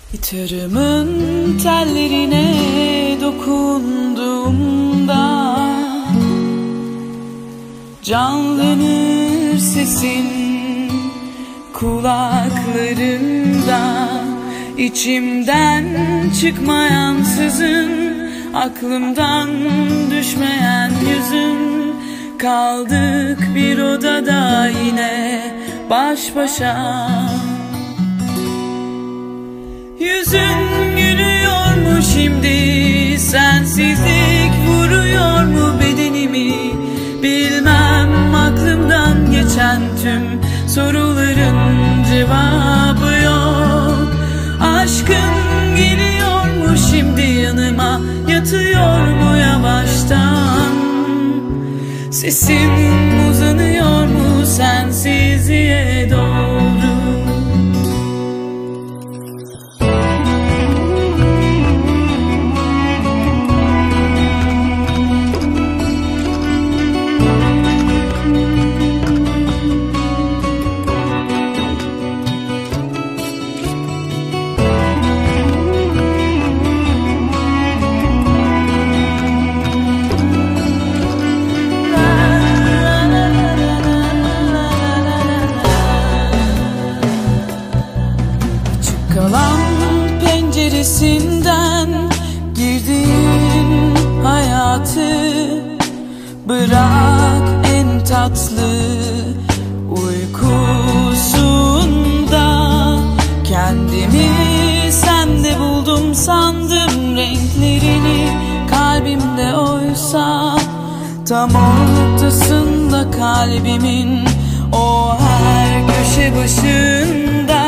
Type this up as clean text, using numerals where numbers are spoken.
Gitarımın tellerine dokunduğumda canlanır sesin kulaklarımda. İçimden çıkmayan sızın, aklımdan düşmeyen yüzün. Kaldık bir odada yine baş başa. Yüzün gülüyor mu şimdi? Sensizlik vuruyor mu bedenimi? Bilmem, aklımdan geçen tüm soruların cevabı yok. Aşkın geliyor mu şimdi yanıma? Yatıyor mu yavaştan? Sesim uzanıyor mu sensizliğe doğru? Kalan penceresinden girdiğin hayatı bırak en tatlı uykusunda. Kendimi sende buldum sandım renklerini kalbimde, oysa tam ortasında kalbimin o her köşe başında.